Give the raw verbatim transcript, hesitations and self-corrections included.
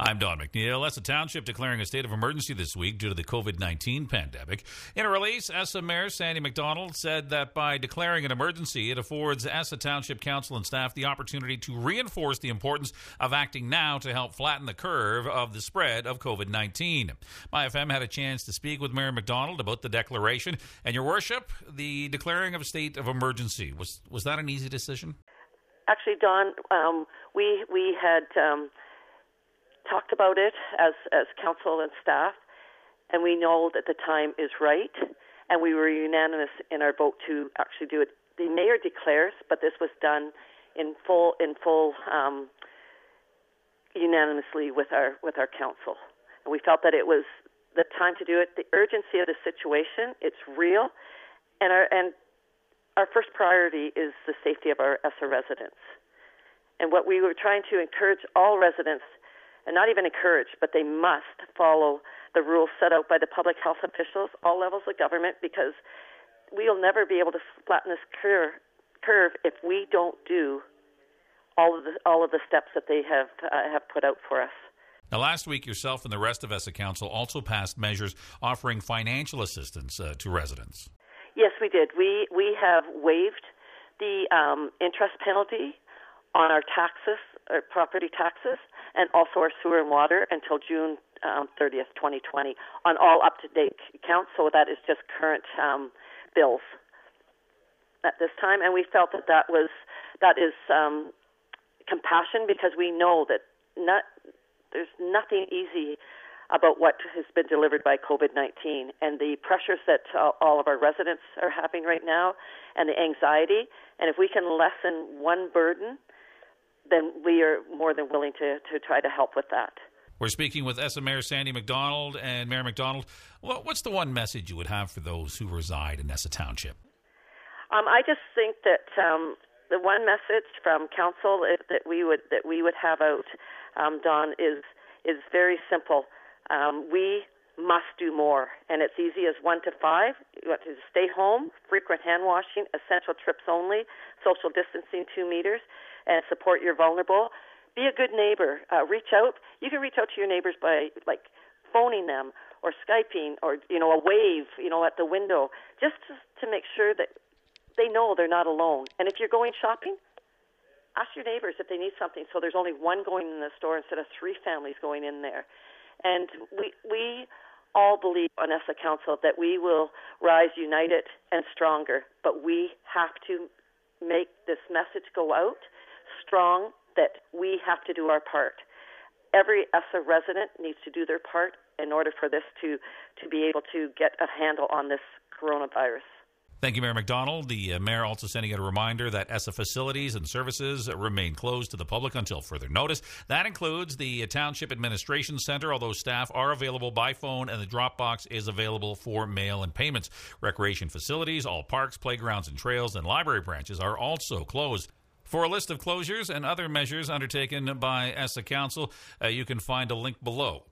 I'm Don McNeil. Essa Township declaring a state of emergency this week due to the COVID nineteen pandemic. In a release, Essa Mayor Sandy McDonald said that by declaring an emergency, it affords Essa Township Council and staff the opportunity to reinforce the importance of acting now to help flatten the curve of the spread of COVID nineteen. My F M had a chance to speak with Mayor McDonald about the declaration. And, Your Worship, the declaring of a state of emergency, was was that an easy decision? Actually, Don, um, we we had um, talked about it as, as council and staff, and we know that the time is right, and we were unanimous in our vote to actually do it. The mayor declares, but this was done in full in full um, unanimously with our with our council, and we felt that it was the time to do it. The urgency of the situation, it's real, and our and. Our first priority is the safety of our Essa residents. And what we were trying to encourage all residents, and not even encourage, but they must follow the rules set out by the public health officials, all levels of government, because we'll never be able to flatten this curve, curve if we don't do all of the all of the steps that they have uh, have put out for us. Now, last week, yourself and the rest of Essa Council also passed measures offering financial assistance uh, to residents. Yes, we did. We we have waived the um, interest penalty on our taxes, our property taxes, and also our sewer and water until June um, thirtieth, twenty twenty, on all up-to-date accounts. So that is just current um, bills at this time. And we felt that that was that is um, compassion, because we know that not there's nothing easy about what has been delivered by COVID nineteen, and the pressures that uh, all of our residents are having right now, and the anxiety. And if we can lessen one burden, then we are more than willing to, to try to help with that. We're speaking with Essa Mayor Sandy McDonald. And Mayor McDonald, what's the one message you would have for those who reside in Essa Township? Um, I just think that um, the one message from council that we would that we would have out, um, Don, is is very simple. Um, we must do more, and it's easy as one to five. You have to stay home, frequent hand washing, essential trips only, social distancing two meters, and support your vulnerable. Be a good neighbor. Uh, reach out. You can reach out to your neighbors by like phoning them or Skyping or you know a wave you know at the window, just to, to make sure that they know they're not alone. And if you're going shopping, ask your neighbors if they need something, so there's only one going in the store instead of three families going in there. And we we all believe on Essa Council that we will rise united and stronger, but we have to make this message go out strong that we have to do our part. Every Essa resident needs to do their part in order for this to, to be able to get a handle on this coronavirus. Thank you, Mayor McDonald. The uh, mayor also sending out a reminder that Essa facilities and services remain closed to the public until further notice. That includes the uh, Township Administration Center, although staff are available by phone and the drop box is available for mail and payments. Recreation facilities, all parks, playgrounds and trails, and library branches are also closed. For a list of closures and other measures undertaken by Essa Council, uh, you can find a link below.